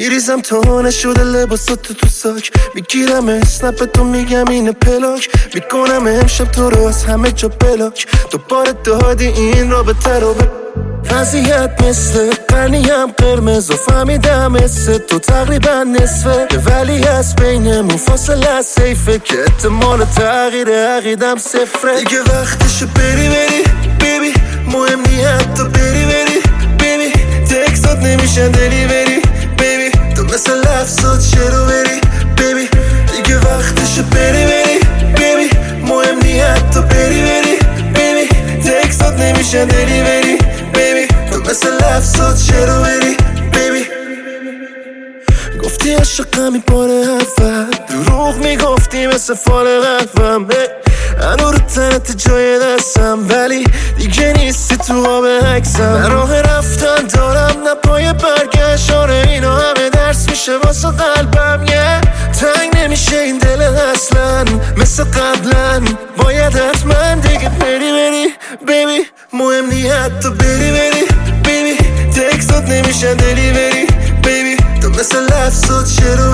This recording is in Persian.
میریزم تا نشده لباسات تو ساک، میگیرم اسنپ تو میگم اینه پلاک، میکنم امشب تو رو از همه جا بلاک. دوباره دادی این رابطه رو به وضعیت مثل قرنیم قرمز و فهمیدم مثل تو تقریبا نصفه، ولی از بینمون فاصله سیفه که احتمال تغییر عقیدم صفره. دیگه وقتشو بری بیبی، مهم نی حتی بری بیبی، تکسات نمیشن دلیوری بیبی، تو مثل لفظات شروع بری بیبی. دیگه وقتشو بری بیبی، مهم نی حتی بری بیبی، تکسات نمیشن دلیوری بیبی، تو مثل لفظات شروع بری بیبی. گفتی عشقم این بار اول، دروغ میگفتی مثل فال قلبم، هنو رو تنت جای دستم ولی دیگه نیستی تو آب عکسم. راه رفتن دارم نه پای برگشت، آره اینا همه درس میشه واسه قلبم. تنگ نمیشه این دل اصلا مثل قبلا، باید حتما دیگه بری بیبی، مهم نی حتی بری بیبی، تکسات نمیشن دلیوری بیبی، تو مثل لفظات شروع